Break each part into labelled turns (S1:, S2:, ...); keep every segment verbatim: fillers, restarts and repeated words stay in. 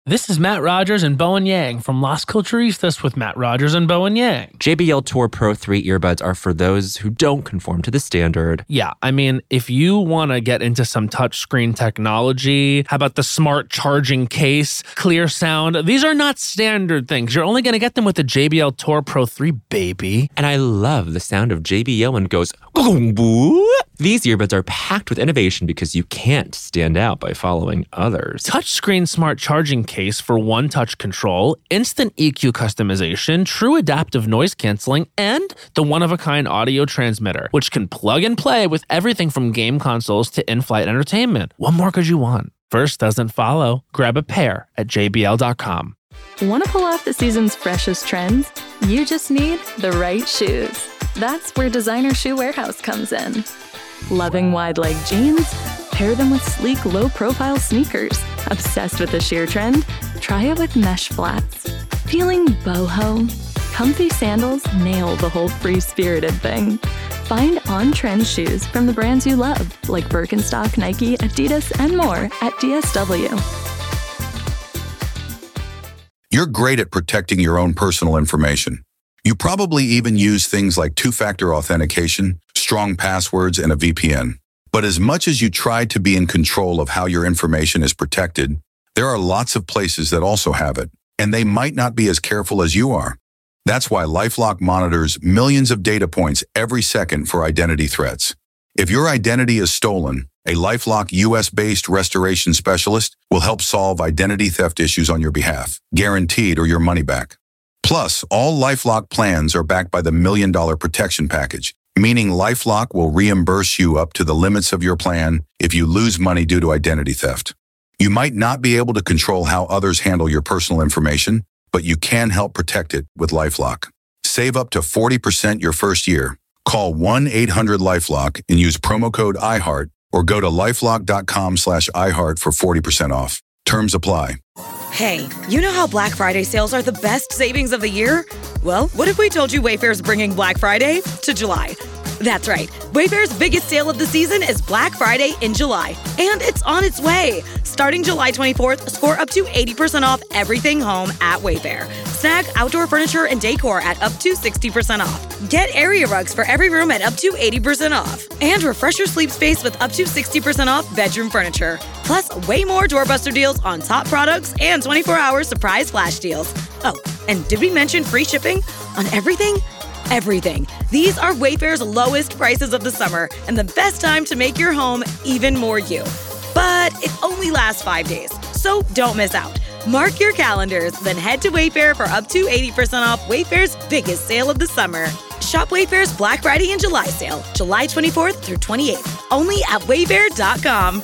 S1: This is Matt Rogers and Bowen Yang from Las Culturistas with Matt Rogers and Bowen Yang.
S2: J B L Tour Pro three earbuds are for those who don't conform to the standard.
S1: Yeah, I mean, if you want to get into some touchscreen technology, how about the smart charging case, clear sound? These are not standard things. You're only going to get them with the J B L Tour Pro three, baby.
S2: And I love the sound of J B L when it goes, boom. These earbuds are packed with innovation because you can't stand out by following others.
S1: Touchscreen smart charging case for one-touch control, instant E Q customization, true adaptive noise canceling, and the one-of-a-kind audio transmitter, which can plug and play with everything from game consoles to in-flight entertainment. What more could you want? First doesn't follow. Grab a pair at J B L dot com.
S3: Want to pull off the season's freshest trends? You just need the right shoes. That's where Designer Shoe Warehouse comes in. Loving wide-leg jeans? Pair them with sleek, low-profile sneakers. Obsessed with the sheer trend? Try it with mesh flats. Feeling boho? Comfy sandals nail the whole free-spirited thing. Find on-trend shoes from the brands you love, like Birkenstock, Nike, Adidas, and more at D S W.
S4: You're great at protecting your own personal information. You probably even use things like two-factor authentication, strong passwords, and a V P N. But as much as you try to be in control of how your information is protected, there are lots of places that also have it, and they might not be as careful as you are. That's why LifeLock monitors millions of data points every second for identity threats. If your identity is stolen, a LifeLock U S-based restoration specialist will help solve identity theft issues on your behalf, guaranteed or your money back. Plus, all LifeLock plans are backed by the Million Dollar Protection Package, meaning LifeLock will reimburse you up to the limits of your plan if you lose money due to identity theft. You might not be able to control how others handle your personal information, but you can help protect it with LifeLock. Save up to forty percent your first year. Call one eight hundred LifeLock and use promo code iHeart or go to lifelock.com slash iHeart for forty percent off. Terms apply.
S5: Hey, you know how Black Friday sales are the best savings of the year? Well, what if we told you Wayfair's bringing Black Friday to July? That's right. Wayfair's biggest sale of the season is Black Friday in July. And it's on its way. Starting July twenty-fourth, score up to eighty percent off everything home at Wayfair. Snag outdoor furniture and decor at up to sixty percent off. Get area rugs for every room at up to eighty percent off. And refresh your sleep space with up to sixty percent off bedroom furniture. Plus, way more doorbuster deals on top products and twenty-four hour surprise flash deals. Oh, and did we mention free shipping on everything? Everything. These are Wayfair's lowest prices of the summer and the best time to make your home even more you. But it only lasts five days, so don't miss out. Mark your calendars, then head to Wayfair for up to eighty percent off Wayfair's biggest sale of the summer. Shop Wayfair's Black Friday and July sale, July twenty-fourth through twenty-eighth, only at wayfair dot com.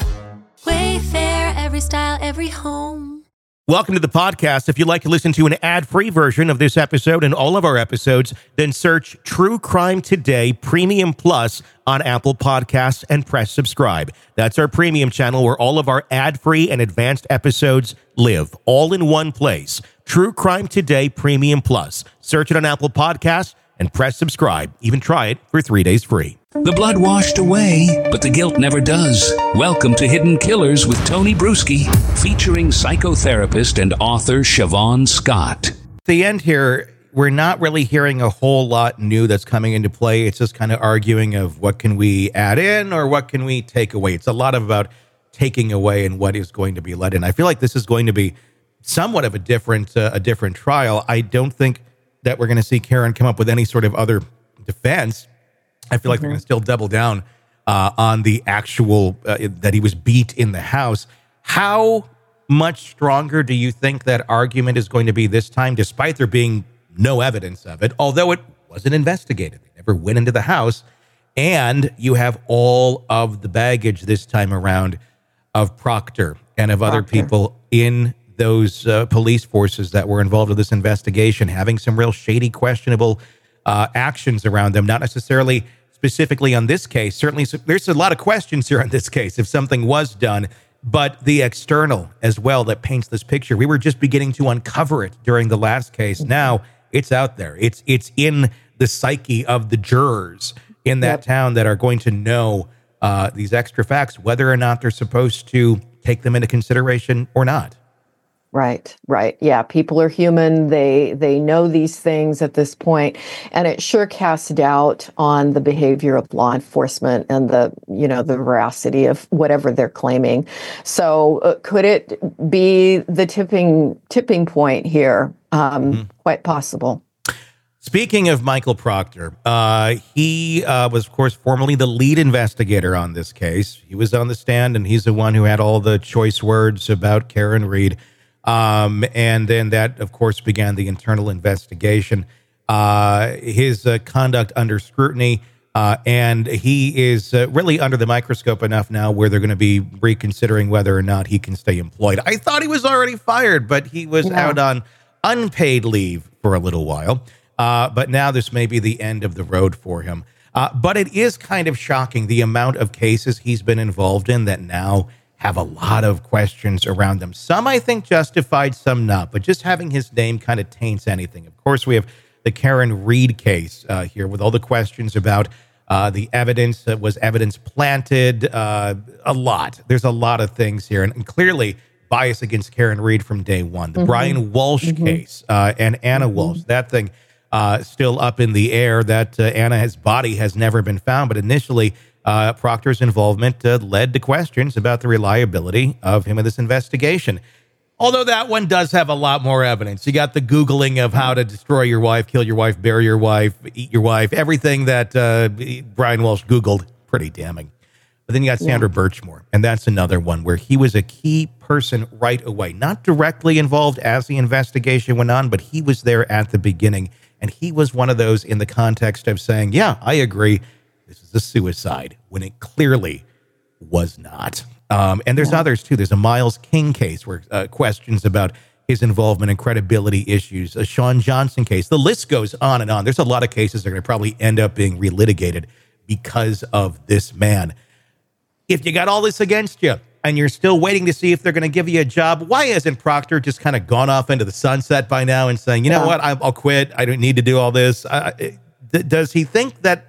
S6: Wayfair, every style, every home.
S7: Welcome to the podcast. If you'd like to listen to an ad-free version of this episode and all of our episodes, then search True Crime Today Premium Plus on Apple Podcasts and press subscribe. That's our premium channel where all of our ad-free and advanced episodes live, all in one place. True Crime Today Premium Plus. Search it on Apple Podcasts and press subscribe. Even try it for three days free.
S8: The blood washed away, but the guilt never does. Welcome to Hidden Killers with Tony Bruschi, featuring psychotherapist and author Siobhan Scott.
S7: At the end here, we're not really hearing a whole lot new that's coming into play. It's just kind of arguing of what can we add in or what can we take away. It's a lot about taking away and what is going to be let in. I feel like this is going to be somewhat of a different uh, a different trial. I don't think that we're going to see Karen come up with any sort of other defense. I feel like mm-hmm. they're going to still double down uh, on the actual, uh, that he was beat in the house. How much stronger do you think that argument is going to be this time, despite there being no evidence of it, although it wasn't investigated? They never went into the house. And you have all of the baggage this time around of Proctor and of Proctor. Other people in those uh, police forces that were involved with this investigation, having some real shady, questionable uh, actions around them, not necessarily specifically on this case. Certainly, there's a lot of questions here on this case if something was done, but the external as well that paints this picture. We were just beginning to uncover it during the last case. Now it's out there. It's it's in the psyche of the jurors in that yep. town that are going to know uh, these extra facts, whether or not they're supposed to take them into consideration or not.
S9: Right, right. Yeah, people are human. They they know these things at this point, and it sure casts doubt on the behavior of law enforcement and the, you know, the veracity of whatever they're claiming. So uh, could it be the tipping tipping point here? Um, mm-hmm. Quite possible.
S7: Speaking of Michael Proctor, uh, he uh, was, of course, formerly the lead investigator on this case. He was on the stand, and he's the one who had all the choice words about Karen Read. Um, and then that, of course, began the internal investigation. Uh, his uh, conduct under scrutiny, uh, and he is uh, really under the microscope enough now where they're going to be reconsidering whether or not he can stay employed. I thought he was already fired, but he was yeah. out on unpaid leave for a little while. Uh, but now this may be the end of the road for him. Uh, but it is kind of shocking the amount of cases he's been involved in that now have a lot of questions around them. Some, I think, justified, some not. But just having his name kind of taints anything. Of course, we have the Karen Read case uh, here with all the questions about uh, the evidence. That was evidence planted? Uh, a lot. There's a lot of things here. And, and clearly, bias against Karen Read from day one. The mm-hmm. Brian Walsh mm-hmm. case uh, and Anna mm-hmm. Walsh, that thing uh, still up in the air. That uh, Anna's body has never been found. But initially, Uh, Proctor's involvement uh, led to questions about the reliability of him in this investigation. Although that one does have a lot more evidence. You got the Googling of how to destroy your wife, kill your wife, bury your wife, eat your wife, everything that uh, Brian Walsh Googled. Pretty damning. But then you got Sandra yeah. Birchmore, and that's another one where he was a key person right away. Not directly involved as the investigation went on, but he was there at the beginning. And he was one of those in the context of saying, yeah, I agree, this is a suicide, when it clearly was not. Um, and there's yeah. others, too. There's a Miles King case where uh, questions about his involvement in credibility issues, a Sean Johnson case. The list goes on and on. There's a lot of cases that are going to probably end up being relitigated because of this man. If you got all this against you and you're still waiting to see if they're going to give you a job, why hasn't Proctor just kind of gone off into the sunset by now and saying, you know yeah. what, I'll quit. I don't need to do all this. Uh, does he think that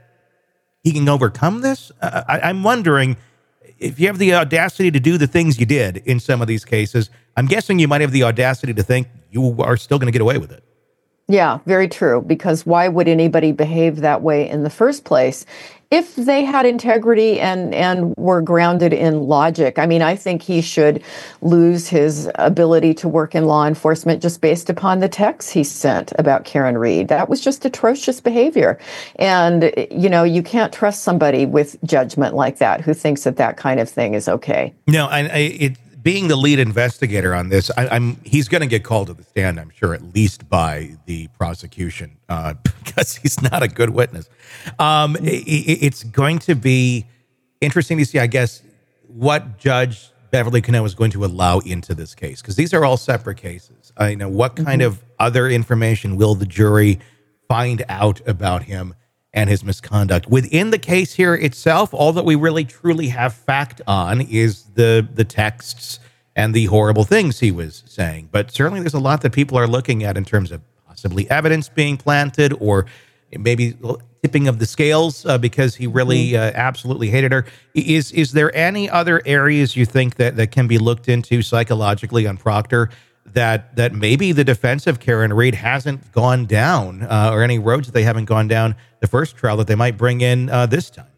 S7: he can overcome this? Uh, I, I'm wondering if you have the audacity to do the things you did in some of these cases. I'm guessing you might have the audacity to think you are still going to get away with it.
S9: Yeah, very true. Because why would anybody behave that way in the first place if they had integrity and, and were grounded in logic? I mean, I think he should lose his ability to work in law enforcement just based upon the texts he sent about Karen Read. That was just atrocious behavior. And, you know, you can't trust somebody with judgment like that who thinks that that kind of thing is okay.
S7: No, and I, it, being the lead investigator on this, I, I'm he's going to get called to the stand, I'm sure, at least by the prosecution, uh, because he's not a good witness. Um, it, it's going to be interesting to see, I guess, what Judge Beverly Cano is going to allow into this case, because these are all separate cases. I know what kind mm-hmm. of other information will the jury find out about him and his misconduct within the case here itself. All that we really truly have fact on is the the texts and the horrible things he was saying. But certainly there's a lot that people are looking at in terms of possibly evidence being planted or maybe tipping of the scales uh, because he really uh, absolutely hated her. Is is there any other areas you think that, that can be looked into psychologically on Proctor that that maybe the defense of Karen Read hasn't gone down uh, or any roads that they haven't gone down the first trial that they might bring in uh, this time?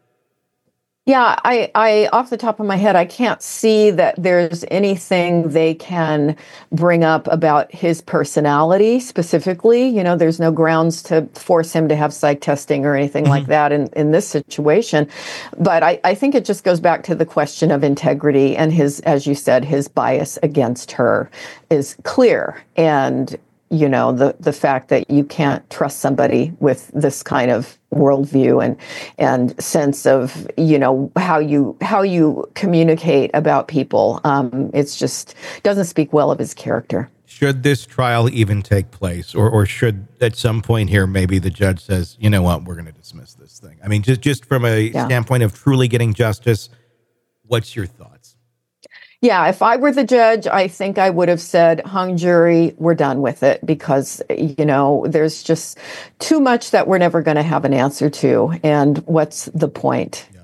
S9: Yeah, I, I, off the top of my head, I can't see that there's anything they can bring up about his personality specifically. You know, there's no grounds to force him to have psych testing or anything mm-hmm. like that in, in this situation. But I, I think it just goes back to the question of integrity, and his, as you said, his bias against her is clear. And you know, the, the fact that you can't trust somebody with this kind of worldview and and sense of, you know, how you how you communicate about people. Um, it's just doesn't speak well of his character.
S7: Should this trial even take place, or or should at some point here maybe the judge says, you know what, we're going to dismiss this thing? I mean, just just from a yeah. standpoint of truly getting justice, what's your thoughts?
S9: Yeah, if I were the judge, I think I would have said, hung jury, we're done with it, because, you know, there's just too much that we're never going to have an answer to. And what's the point? Yeah.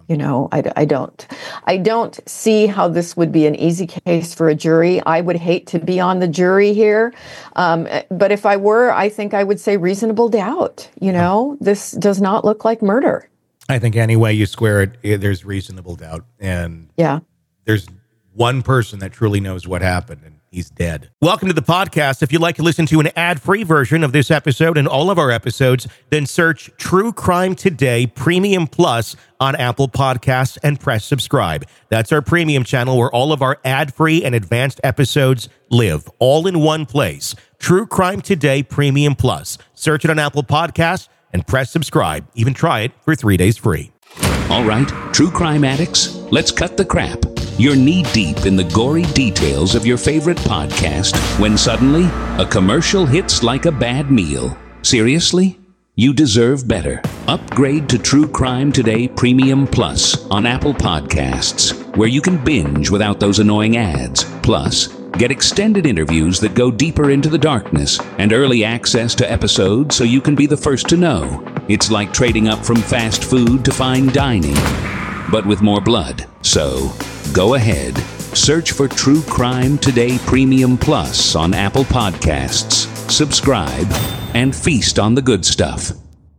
S9: You know, I, I don't, I don't see how this would be an easy case for a jury. I would hate to be on the jury here. Um, but if I were, I think I would say reasonable doubt. You know, this does not look like murder.
S7: I think any way you square it, it there's reasonable doubt. And
S9: yeah,
S7: there's one person that truly knows what happened, and he's dead. Welcome to the podcast. If you'd like to listen to an ad-free version of this episode and all of our episodes, then search True Crime Today Premium Plus on Apple Podcasts and press subscribe. That's our premium channel where all of our ad-free and advanced episodes live, all in one place. True Crime Today Premium Plus. Search it on Apple Podcasts and press subscribe. Even try it for three days free.
S8: All right, true crime addicts, let's cut the crap. You're knee-deep in the gory details of your favorite podcast when suddenly a commercial hits like a bad meal. Seriously? You deserve better. Upgrade to True Crime Today Premium Plus on Apple Podcasts, where you can binge without those annoying ads. Plus, get extended interviews that go deeper into the darkness and early access to episodes so you can be the first to know. It's like trading up from fast food to fine dining, but with more blood. So, go ahead. Search for True Crime Today Premium Plus on Apple Podcasts. Subscribe and feast on the good stuff.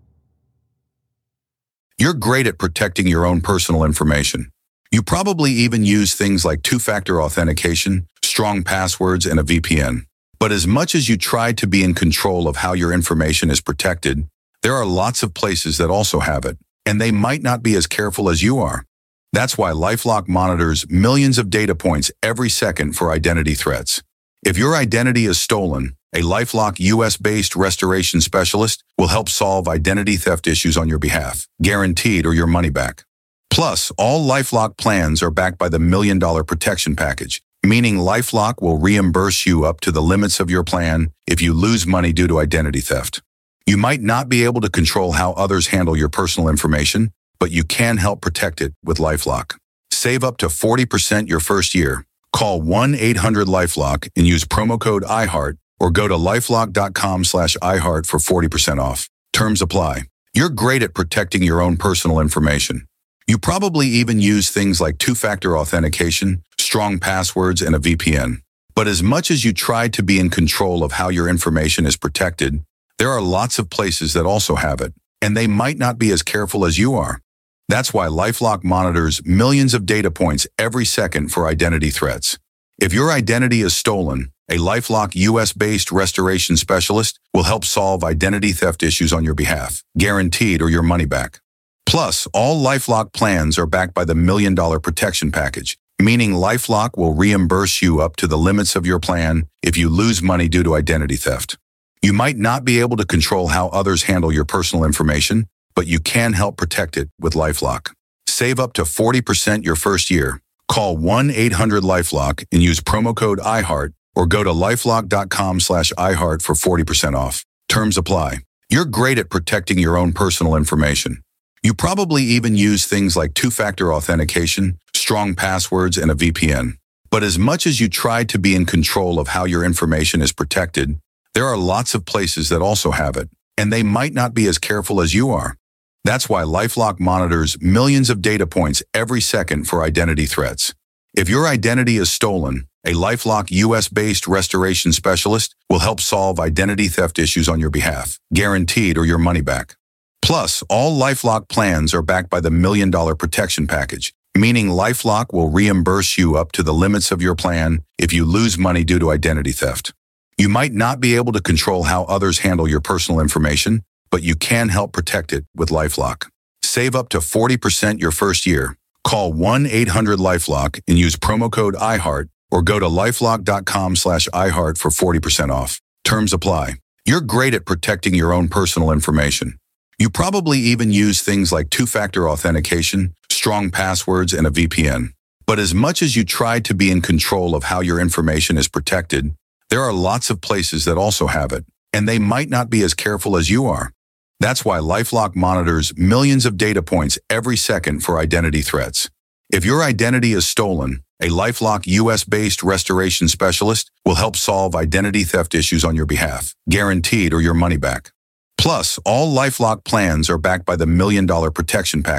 S4: You're great at protecting your own personal information. You probably even use things like two-factor authentication, strong passwords, and a V P N. But as much as you try to be in control of how your information is protected, there are lots of places that also have it, and they might not be as careful as you are. That's why LifeLock monitors millions of data points every second for identity threats. If your identity is stolen, a LifeLock U S-based restoration specialist will help solve identity theft issues on your behalf, guaranteed or your money back. Plus, all LifeLock plans are backed by the Million Dollar Protection Package, meaning LifeLock will reimburse you up to the limits of your plan if you lose money due to identity theft. You might not be able to control how others handle your personal information, but you can help protect it with LifeLock. Save up to forty percent your first year. Call one eight hundred LifeLock and use promo code iHeart or go to lifelock.com slash iHeart for forty percent off. Terms apply. You're great at protecting your own personal information. You probably even use things like two-factor authentication, strong passwords, and a V P N. But as much as you try to be in control of how your information is protected, there are lots of places that also have it, and they might not be as careful as you are. That's why LifeLock monitors millions of data points every second for identity threats. If your identity is stolen, a LifeLock U S-based restoration specialist will help solve identity theft issues on your behalf, guaranteed or your money back. Plus, all LifeLock plans are backed by the Million Dollar Protection Package, meaning LifeLock will reimburse you up to the limits of your plan if you lose money due to identity theft. You might not be able to control how others handle your personal information, but you can help protect it with LifeLock. Save up to forty percent your first year. Call one eight hundred LifeLock and use promo code iHeart or go to lifelock.com slash iHeart for forty percent off. Terms apply. You're great at protecting your own personal information. You probably even use things like two-factor authentication, strong passwords, and a V P N. But as much as you try to be in control of how your information is protected, there are lots of places that also have it, and they might not be as careful as you are. That's why LifeLock monitors millions of data points every second for identity threats. If your identity is stolen, a LifeLock U S-based restoration specialist will help solve identity theft issues on your behalf, guaranteed or your money back. Plus, all LifeLock plans are backed by the Million Dollar Protection Package, meaning LifeLock will reimburse you up to the limits of your plan if you lose money due to identity theft. You might not be able to control how others handle your personal information, but you can help protect it with LifeLock. Save up to forty percent your first year. Call one eight hundred LifeLock and use promo code iHeart or go to lifelock.com slash iHeart for forty percent off. Terms apply. You're great at protecting your own personal information. You probably even use things like two-factor authentication, strong passwords, and a V P N. But as much as you try to be in control of how your information is protected, there are lots of places that also have it, and they might not be as careful as you are. That's why LifeLock monitors millions of data points every second for identity threats. If your identity is stolen, a LifeLock U S-based restoration specialist will help solve identity theft issues on your behalf, guaranteed or your money back. Plus, all LifeLock plans are backed by the Million Dollar Protection Package,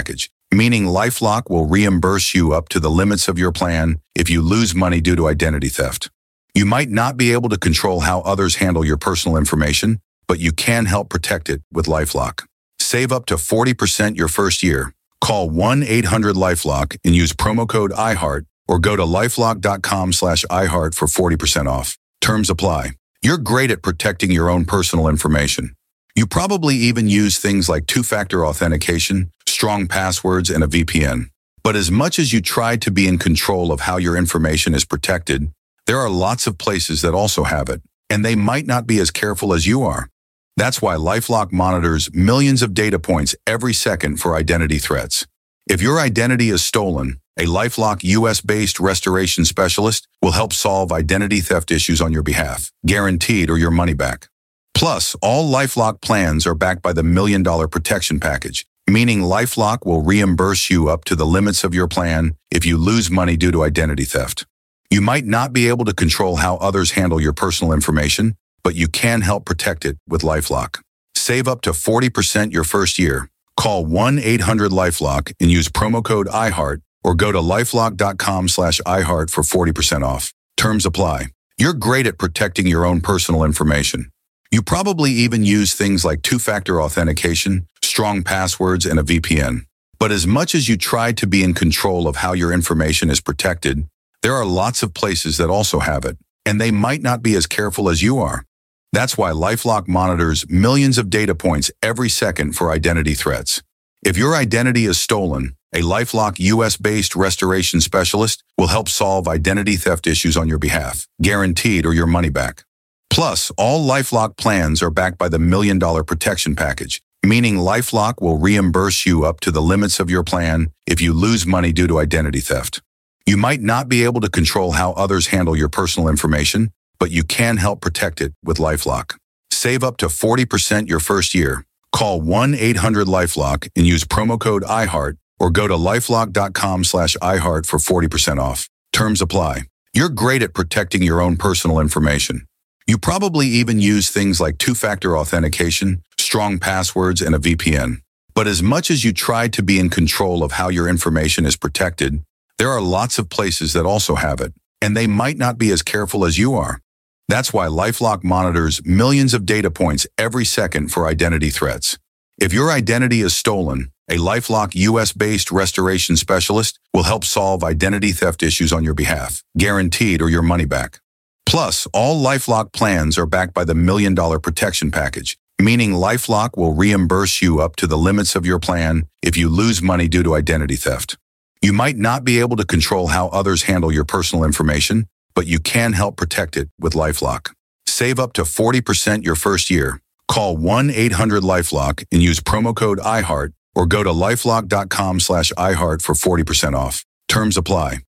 S4: meaning LifeLock will reimburse you up to the limits of your plan if you lose money due to identity theft. You might not be able to control how others handle your personal information, but you can help protect it with LifeLock. Save up to forty percent your first year. Call one eight hundred LifeLock and use promo code iHeart or go to lifelock.com slash iHeart for forty percent off. Terms apply. You're great at protecting your own personal information. You probably even use things like two-factor authentication, strong passwords, and a V P N. But as much as you try to be in control of how your information is protected, there are lots of places that also have it, and they might not be as careful as you are. That's why LifeLock monitors millions of data points every second for identity threats. If your identity is stolen, a LifeLock U S-based restoration specialist will help solve identity theft issues on your behalf, guaranteed or your money back. Plus, all LifeLock plans are backed by the Million Dollar Protection Package, meaning LifeLock will reimburse you up to the limits of your plan if you lose money due to identity theft. You might not be able to control how others handle your personal information, but you can help protect it with LifeLock. Save up to forty percent your first year. Call one eight hundred LifeLock and use promo code iHeart or go to lifelock.com slash iHeart for forty percent off. Terms apply. You're great at protecting your own personal information. You probably even use things like two-factor authentication, strong passwords, and a V P N. But as much as you try to be in control of how your information is protected, there are lots of places that also have it, and they might not be as careful as you are. That's why LifeLock monitors millions of data points every second for identity threats. If your identity is stolen, a LifeLock U S-based restoration specialist will help solve identity theft issues on your behalf, guaranteed or your money back. Plus, all LifeLock plans are backed by the Million Dollar Protection Package, meaning LifeLock will reimburse you up to the limits of your plan if you lose money due to identity theft. You might not be able to control how others handle your personal information, but you can help protect it with LifeLock. Save up to forty percent your first year. Call one eight hundred LifeLock and use promo code iHeart or go to lifelock.com slash iHeart for forty percent off. Terms apply. You're great at protecting your own personal information. You probably even use things like two-factor authentication, strong passwords, and a V P N. But as much as you try to be in control of how your information is protected, there are lots of places that also have it, and they might not be as careful as you are. That's why LifeLock monitors millions of data points every second for identity threats. If your identity is stolen, a LifeLock U S-based restoration specialist will help solve identity theft issues on your behalf, guaranteed or your money back. Plus, all LifeLock plans are backed by the Million Dollar Protection Package, meaning LifeLock will reimburse you up to the limits of your plan if you lose money due to identity theft. You might not be able to control how others handle your personal information, but you can help protect it with LifeLock. Save up to forty percent your first year. Call one eight hundred LifeLock and use promo code iHeart or go to lifelock.com slash iHeart for forty percent off. Terms apply.